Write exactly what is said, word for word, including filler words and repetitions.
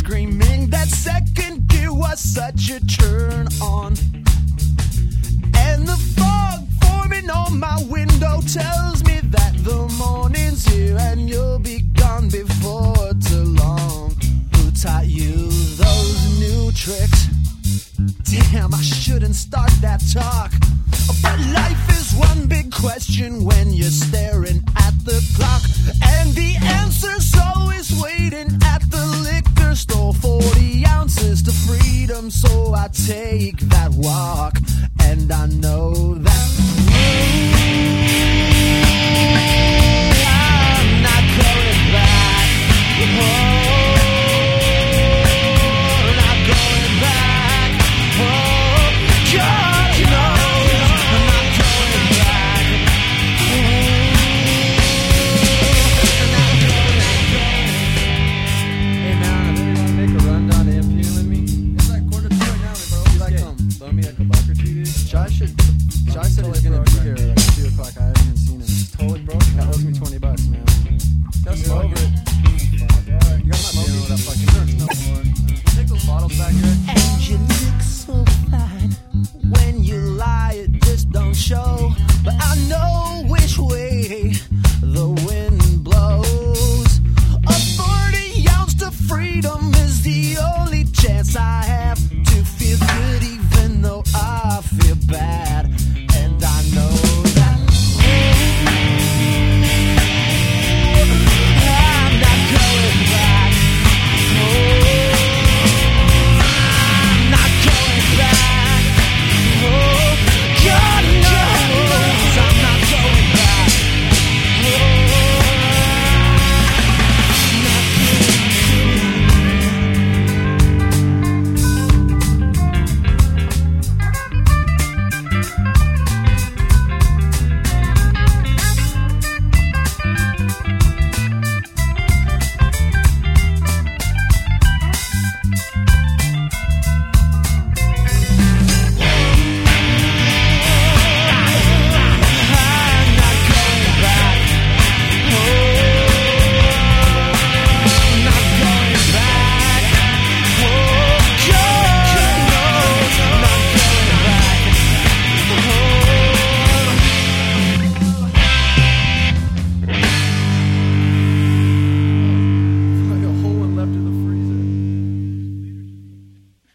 screaming. That second gear was such a turn on. And the fog forming on my window tells me that the morning's here and you'll be gone before too long. Who taught you those new tricks? Damn, I shouldn't start that talk. But life is one big question when you're staring at the clock. And the answer's always waiting at the liquor store. Forty ounces to freedom, so I take that walk.